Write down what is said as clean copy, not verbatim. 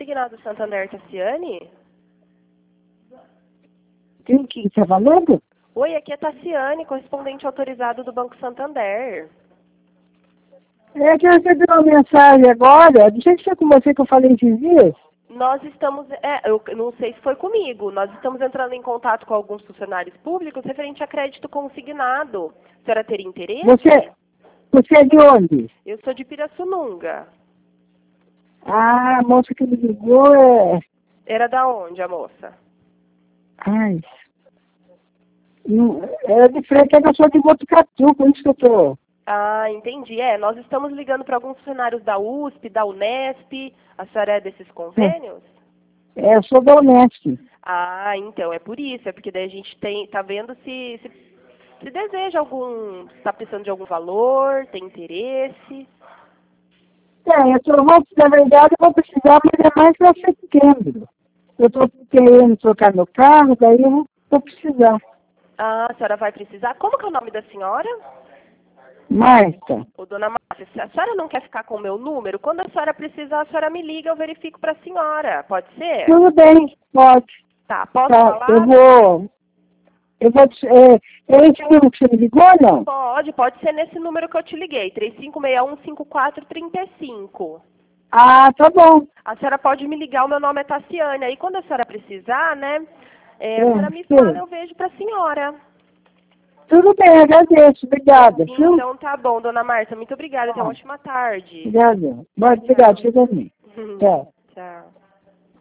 consignado Santander, Tassiane? Quem que está falando? Oi, aqui é Tassiane, correspondente autorizado do Banco Santander. É que eu recebi uma mensagem agora, não sei se foi com você que eu falei esses dias. Nós estamos, eu não sei se foi comigo, nós estamos entrando em contato com alguns funcionários públicos referente a crédito consignado. A senhora teria interesse? Você é de onde? Eu sou de Pirassununga. Ah, a moça que me ligou é... Era da onde, a moça? Ai, não, é de frente, eu sou de Botucatu, por isso que eu tô... Ah, entendi. Nós estamos ligando para alguns funcionários da USP, da Unesp. A senhora é desses convênios? Eu sou da Unesp. Ah, então, é por isso. É porque daí a gente tá vendo se deseja está precisando de algum valor, tem interesse. Na verdade, eu vou precisar, mas é mais para setembro. Eu estou querendo trocar meu carro, daí eu vou precisar. Ah, a senhora vai precisar? Como que é o nome da senhora? Marta. Ô, dona Márcia, se a senhora não quer ficar com o meu número, quando a senhora precisar, a senhora me liga, eu verifico para a senhora. Pode ser? Tudo bem, pode. Tá, posso Tá, falar? É esse número que você me ligou ou não? Pode ser nesse número que eu te liguei, 3561-5435. Ah, tá bom. A senhora pode me ligar, o meu nome é Tassiane. Aí quando a senhora precisar, né, a senhora me fala, eu vejo para a senhora. Tudo bem, agradeço. Obrigada. Então tá bom, dona Márcia. Muito obrigada. Tenha uma ótima tarde. Obrigada. Obrigado, você também. Tchau.